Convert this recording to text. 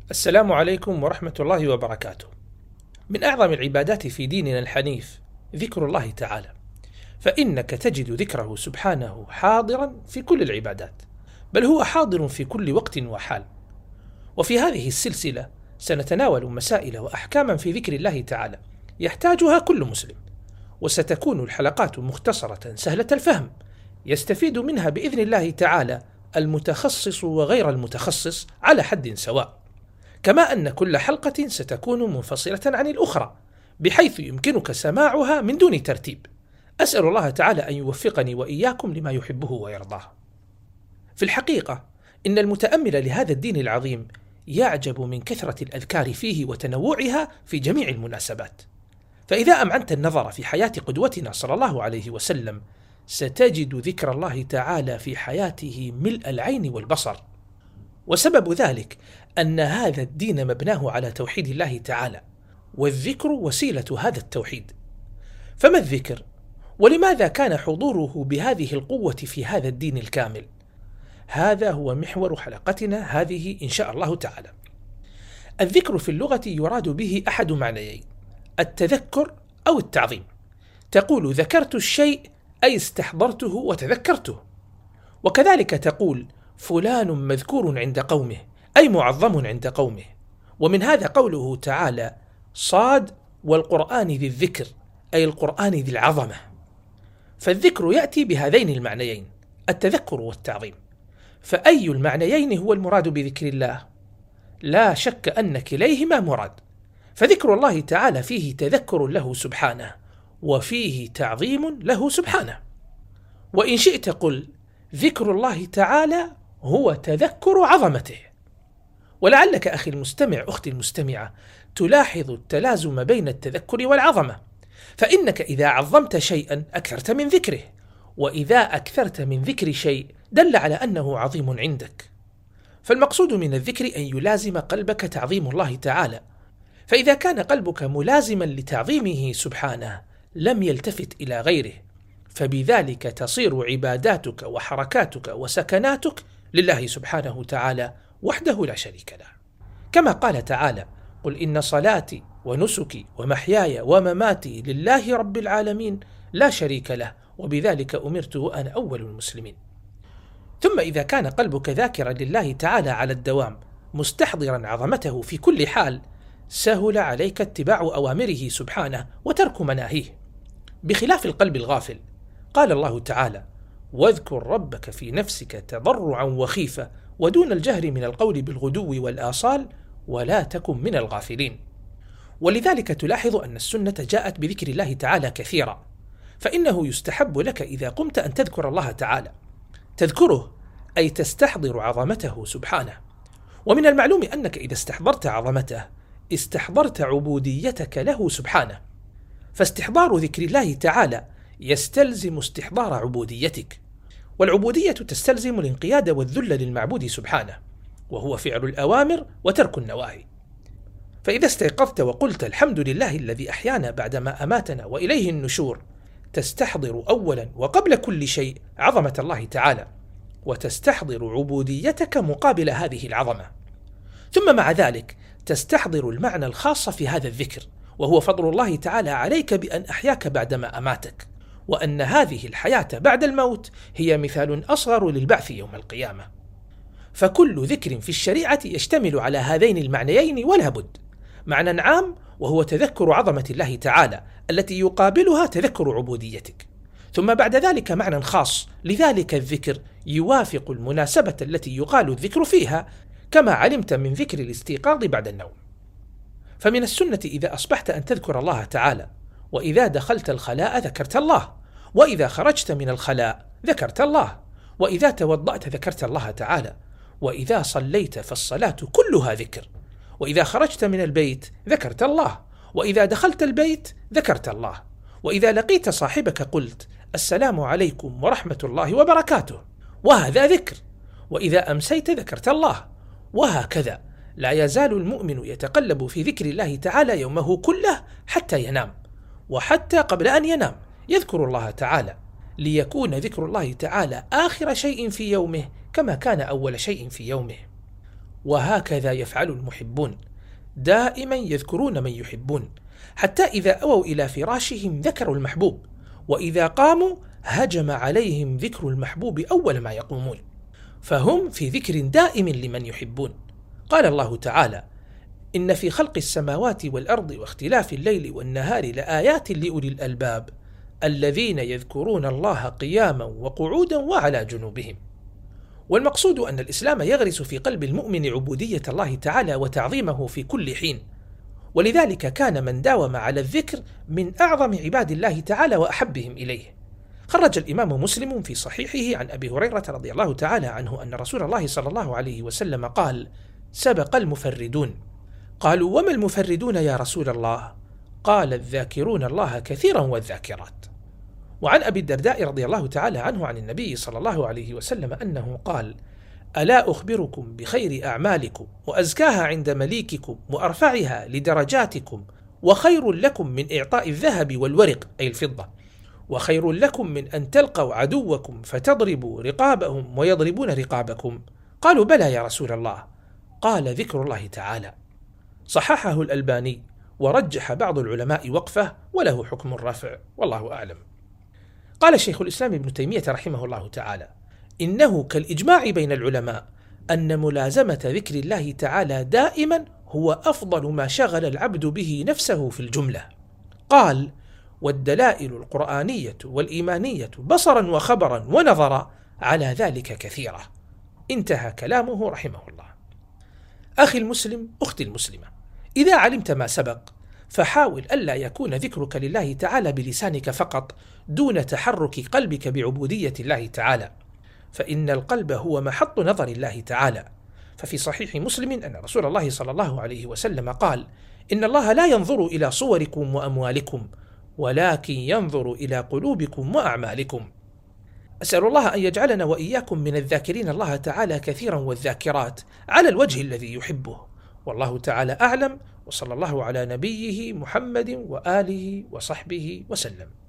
السلام عليكم ورحمة الله وبركاته. من أعظم العبادات في ديننا الحنيف ذكر الله تعالى، فإنك تجد ذكره سبحانه حاضرا في كل العبادات، بل هو حاضر في كل وقت وحال. وفي هذه السلسلة سنتناول مسائل وأحكاما في ذكر الله تعالى يحتاجها كل مسلم، وستكون الحلقات مختصرة سهلة الفهم، يستفيد منها بإذن الله تعالى المتخصص وغير المتخصص على حد سواء، كما أن كل حلقة ستكون منفصلة عن الأخرى بحيث يمكنك سماعها من دون ترتيب. أسأل الله تعالى أن يوفقني وإياكم لما يحبه ويرضاه. في الحقيقة إن المتأمل لهذا الدين العظيم يعجب من كثرة الأذكار فيه وتنوعها في جميع المناسبات. فإذا أمعنت النظر في حياة قدوتنا صلى الله عليه وسلم ستجد ذكر الله تعالى في حياته ملء العين والبصر، وسبب ذلك أن هذا الدين مبناه على توحيد الله تعالى، والذكر وسيلة هذا التوحيد. فما الذكر؟ ولماذا كان حضوره بهذه القوة في هذا الدين الكامل؟ هذا هو محور حلقتنا هذه إن شاء الله تعالى. الذكر في اللغة يراد به أحد معنيين: التذكر أو التعظيم. تقول ذكرت الشيء أي استحضرته وتذكرته، وكذلك تقول فلان مذكور عند قومه أي معظم عند قومه. ومن هذا قوله تعالى صاد والقرآن ذي الذكر أي القرآن ذي العظمة. فالذكر يأتي بهذين المعنيين، التذكر والتعظيم. فأي المعنيين هو المراد بذكر الله؟ لا شك أن كليهما مراد، فذكر الله تعالى فيه تذكر له سبحانه، وفيه تعظيم له سبحانه. وإن شئت قل ذكر الله تعالى هو تذكر عظمته. ولعلك أخي المستمع أختي المستمعة تلاحظ التلازم بين التذكر والعظمة، فإنك إذا عظمت شيئا أكثرت من ذكره، وإذا أكثرت من ذكر شيء دل على أنه عظيم عندك. فالمقصود من الذكر أن يلازم قلبك تعظيم الله تعالى، فإذا كان قلبك ملازما لتعظيمه سبحانه لم يلتفت إلى غيره، فبذلك تصير عباداتك وحركاتك وسكناتك لله سبحانه وتعالى وحده لا شريك له. كما قال تعالى: قل إن صلاتي ونسكي ومحياي ومماتي لله رب العالمين لا شريك له وبذلك أمرت وأنا أول المسلمين. ثم إذا كان قلبك ذاكرا لله تعالى على الدوام مستحضرا عظمته في كل حال سهل عليك اتباع أوامره سبحانه وترك مناهيه، بخلاف القلب الغافل. قال الله تعالى: واذكر ربك في نفسك تضرعا وخيفة ودون الجهر من القول بالغدو والآصال ولا تكن من الغافلين. ولذلك تلاحظ أن السنة جاءت بذكر الله تعالى كثيرا، فإنه يستحب لك إذا قمت أن تذكر الله تعالى، تذكره أي تستحضر عظمته سبحانه. ومن المعلوم أنك إذا استحضرت عظمته استحضرت عبوديتك له سبحانه، فاستحضار ذكر الله تعالى يستلزم استحضار عبوديتك، والعبودية تستلزم الانقياد والذل للمعبود سبحانه، وهو فعل الأوامر وترك النواهي. فإذا استيقظت وقلت الحمد لله الذي أحيانا بعدما أماتنا وإليه النشور، تستحضر أولا وقبل كل شيء عظمة الله تعالى، وتستحضر عبوديتك مقابل هذه العظمة. ثم مع ذلك تستحضر المعنى الخاص في هذا الذكر، وهو فضل الله تعالى عليك بأن أحياك بعدما أماتك، وأن هذه الحياة بعد الموت هي مثال أصغر للبعث يوم القيامة. فكل ذكر في الشريعة يشتمل على هذين المعنيين ولا بد: معنى عام وهو تذكر عظمة الله تعالى التي يقابلها تذكر عبوديتك، ثم بعد ذلك معنى خاص، لذلك الذكر يوافق المناسبة التي يقال الذكر فيها، كما علمت من ذكر الاستيقاظ بعد النوم. فمن السنة إذا أصبحت أن تذكر الله تعالى، وإذا دخلت الخلاء ذكرت الله، وإذا خرجت من الخلاء ذكرت الله، وإذا توضأت ذكرت الله تعالى، وإذا صليت فالصلاة كلها ذكر، وإذا خرجت من البيت ذكرت الله، وإذا دخلت البيت ذكرت الله، وإذا لقيت صاحبك قلت السلام عليكم ورحمة الله وبركاته، وهذا ذكر، وإذا أمسيت ذكرت الله، وهكذا لا يزال المؤمن يتقلب في ذكر الله تعالى يومه كله حتى ينام، وحتى قبل أن ينام يذكر الله تعالى، ليكون ذكر الله تعالى آخر شيء في يومه كما كان أول شيء في يومه. وهكذا يفعل المحبون، دائما يذكرون من يحبون، حتى إذا أووا إلى فراشهم ذكروا المحبوب، وإذا قاموا هجم عليهم ذكر المحبوب أول ما يقومون، فهم في ذكر دائم لمن يحبون. قال الله تعالى: إن في خلق السماوات والأرض واختلاف الليل والنهار لآيات لأولي الألباب الذين يذكرون الله قياما وقعودا وعلى جنوبهم. والمقصود أن الإسلام يغرس في قلب المؤمن عبودية الله تعالى وتعظيمه في كل حين، ولذلك كان من داوم على الذكر من أعظم عباد الله تعالى وأحبهم إليه. خرج الإمام مسلم في صحيحه عن أبي هريرة رضي الله تعالى عنه أن رسول الله صلى الله عليه وسلم قال: سبق المفردون. قالوا: وما المفردون يا رسول الله؟ قال: الذاكرون الله كثيرا والذاكرات. وعن أبي الدرداء رضي الله تعالى عنه عن النبي صلى الله عليه وسلم أنه قال: ألا أخبركم بخير أعمالكم وأزكاها عند مليككم وأرفعها لدرجاتكم وخير لكم من إعطاء الذهب والورق أي الفضة، وخير لكم من أن تلقوا عدوكم فتضربوا رقابهم ويضربون رقابكم؟ قالوا: بلى يا رسول الله. قال: ذكر الله تعالى. صححه الألباني ورجح بعض العلماء وقفه وله حكم الرفع، والله أعلم. قال شيخ الإسلام ابن تيمية رحمه الله تعالى: إنه كالإجماع بين العلماء أن ملازمة ذكر الله تعالى دائما هو أفضل ما شغل العبد به نفسه في الجملة. قال: والدلائل القرآنية والإيمانية بصرا وخبرا ونظرا على ذلك كثيرة. انتهى كلامه رحمه الله. أخي المسلم، أختي المسلمة، إذا علمت ما سبق فحاول ألا يكون ذكرك لله تعالى بلسانك فقط دون تحرك قلبك بعبودية الله تعالى، فإن القلب هو محط نظر الله تعالى. ففي صحيح مسلم أن رسول الله صلى الله عليه وسلم قال: إن الله لا ينظر إلى صوركم وأموالكم ولكن ينظر إلى قلوبكم وأعمالكم. أسأل الله أن يجعلنا وإياكم من الذاكرين الله تعالى كثيرا والذاكرات على الوجه الذي يحبه، والله تعالى أعلم، وصلى الله على نبيه محمد وآله وصحبه وسلم.